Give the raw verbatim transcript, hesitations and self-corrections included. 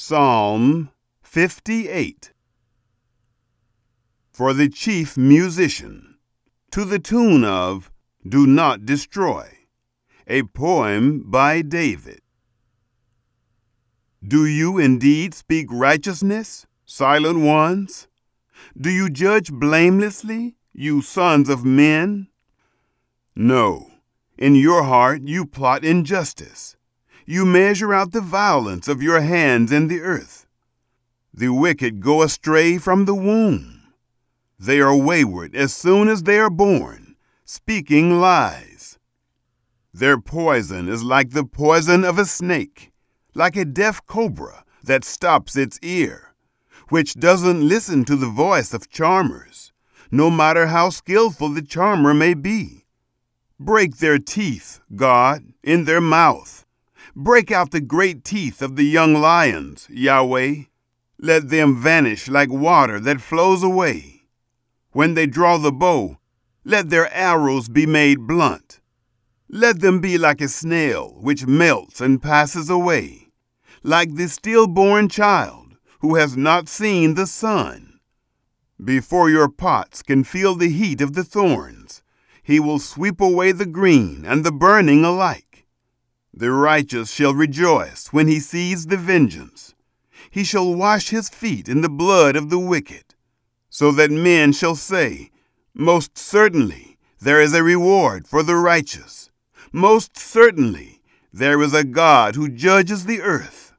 Psalm fifty-eight. For the chief musician, to the tune of Do Not Destroy, a poem by David. Do you indeed speak righteousness, silent ones? Do you judge blamelessly, you sons of men? No, in your heart you plot injustice. You measure out the violence of your hands in the earth. The wicked go astray from the womb. They are wayward as soon as they are born, speaking lies. Their poison is like the poison of a snake, like a deaf cobra that stops its ear, which doesn't listen to the voice of charmers, no matter how skillful the charmer may be. Break their teeth, God, in their mouth. Break out the great teeth of the young lions, Yahweh. Let them vanish like water that flows away. When they draw the bow, let their arrows be made blunt. Let them be like a snail which melts and passes away, like the stillborn child who has not seen the sun. Before your pots can feel the heat of the thorns, he will sweep away the green and the burning alike. The righteous shall rejoice when he sees the vengeance. He shall wash his feet in the blood of the wicked, so that men shall say, Most certainly there is a reward for the righteous. Most certainly there is a God who judges the earth.